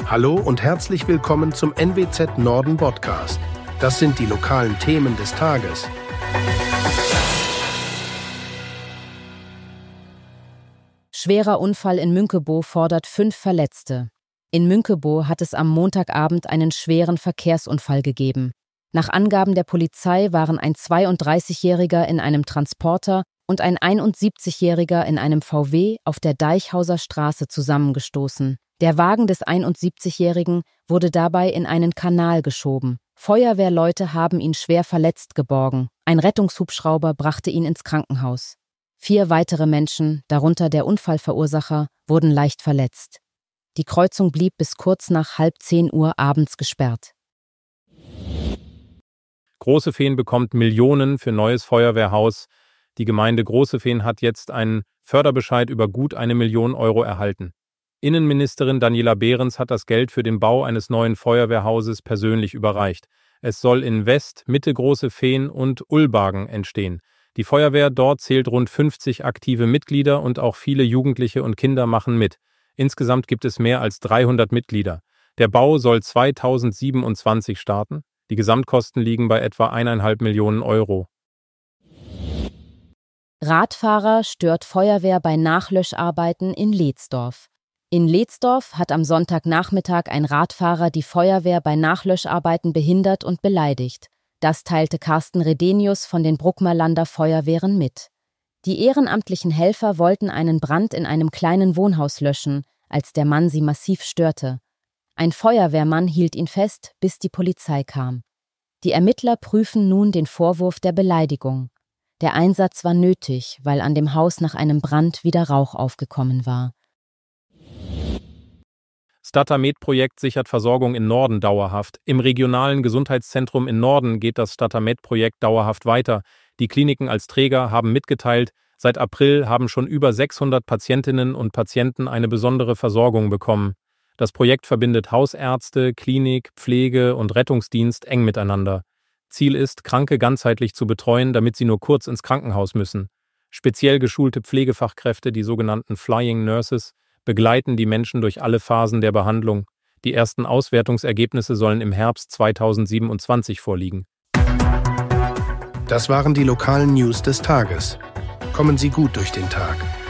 Hallo und herzlich willkommen zum NWZ Norden Podcast. Das sind die lokalen Themen des Tages. Schwerer Unfall in Münkebo fordert 5 Verletzte. In Münkebo hat es am Montagabend einen schweren Verkehrsunfall gegeben. Nach Angaben der Polizei waren ein 32-Jähriger in einem Transporter und ein 71-Jähriger in einem VW auf der Deichhauser Straße zusammengestoßen. Der Wagen des 71-Jährigen wurde dabei in einen Kanal geschoben. Feuerwehrleute haben ihn schwer verletzt geborgen. Ein Rettungshubschrauber brachte ihn ins Krankenhaus. 4 weitere Menschen, darunter der Unfallverursacher, wurden leicht verletzt. Die Kreuzung blieb bis kurz nach 9:30 abends gesperrt. Großefehn bekommt Millionen für neues Feuerwehrhaus. Die Gemeinde Großefehn hat jetzt einen Förderbescheid über gut 1 Million Euro erhalten. Innenministerin Daniela Behrens hat das Geld für den Bau eines neuen Feuerwehrhauses persönlich überreicht. Es soll in West, Mitte Großefehn und Ullbargen entstehen. Die Feuerwehr dort zählt rund 50 aktive Mitglieder und auch viele Jugendliche und Kinder machen mit. Insgesamt gibt es mehr als 300 Mitglieder. Der Bau soll 2027 starten. Die Gesamtkosten liegen bei etwa 1,5 Millionen Euro. Radfahrer stört Feuerwehr bei Nachlöscharbeiten in Lehtsdorf. In Lehtsdorf hat am Sonntagnachmittag ein Radfahrer die Feuerwehr bei Nachlöscharbeiten behindert und beleidigt. Das teilte Carsten Redenius von den Bruckmerlander Feuerwehren mit. Die ehrenamtlichen Helfer wollten einen Brand in einem kleinen Wohnhaus löschen, als der Mann sie massiv störte. Ein Feuerwehrmann hielt ihn fest, bis die Polizei kam. Die Ermittler prüfen nun den Vorwurf der Beleidigung. Der Einsatz war nötig, weil an dem Haus nach einem Brand wieder Rauch aufgekommen war. Statamed-Projekt sichert Versorgung in Norden dauerhaft. Im regionalen Gesundheitszentrum in Norden geht das Statamed-Projekt dauerhaft weiter. Die Kliniken als Träger haben mitgeteilt, seit April haben schon über 600 Patientinnen und Patienten eine besondere Versorgung bekommen. Das Projekt verbindet Hausärzte, Klinik, Pflege und Rettungsdienst eng miteinander. Ziel ist, Kranke ganzheitlich zu betreuen, damit sie nur kurz ins Krankenhaus müssen. Speziell geschulte Pflegefachkräfte, die sogenannten Flying Nurses, begleiten die Menschen durch alle Phasen der Behandlung. Die ersten Auswertungsergebnisse sollen im Herbst 2027 vorliegen. Das waren die lokalen News des Tages. Kommen Sie gut durch den Tag.